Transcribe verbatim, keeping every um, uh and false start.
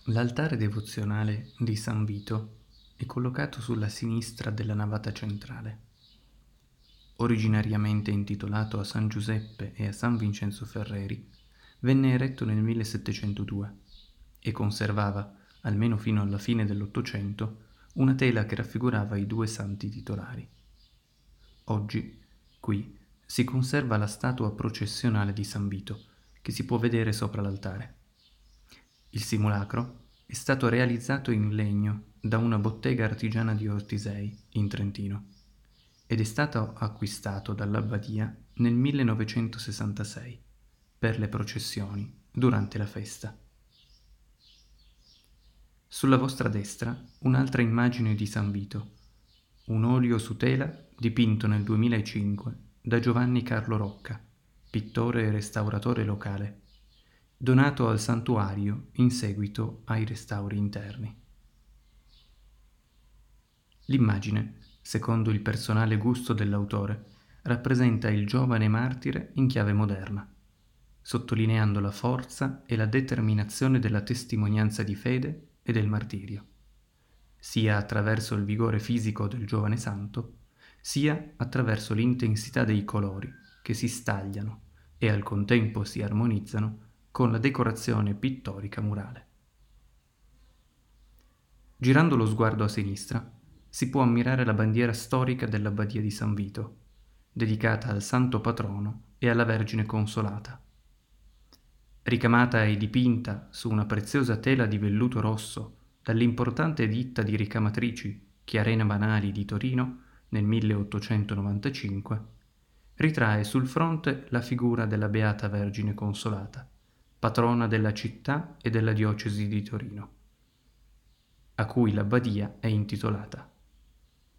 L'altare devozionale di San Vito è collocato sulla sinistra della navata centrale. Originariamente intitolato a San Giuseppe e a San Vincenzo Ferreri, venne eretto nel millesettecentodue e conservava, almeno fino alla fine dell'Ottocento, una tela che raffigurava i due santi titolari. Oggi, qui, si conserva la statua processionale di San Vito, che si può vedere sopra l'altare. Il simulacro è stato realizzato in legno da una bottega artigiana di Ortisei, in Trentino, ed è stato acquistato dall'abbadia nel millenovecentosessantasei per le processioni durante la festa. Sulla vostra destra un'altra immagine di San Vito, un olio su tela dipinto nel duemilacinque da Giovanni Carlo Rocca, pittore e restauratore locale, donato al santuario in seguito ai restauri interni. L'immagine, secondo il personale gusto dell'autore, rappresenta il giovane martire in chiave moderna, sottolineando la forza e la determinazione della testimonianza di fede e del martirio, sia attraverso il vigore fisico del giovane santo, sia attraverso l'intensità dei colori che si stagliano e al contempo si armonizzano con la decorazione pittorica murale. Girando lo sguardo a sinistra, si può ammirare la bandiera storica dell'Abbadia di San Vito, dedicata al Santo Patrono e alla Vergine Consolata. Ricamata e dipinta su una preziosa tela di velluto rosso dall'importante ditta di ricamatrici Chiarena Banali di Torino nel milleottocentonovantacinque, ritrae sul fronte la figura della Beata Vergine Consolata, patrona della città e della diocesi di Torino, a cui l'abbadia è intitolata.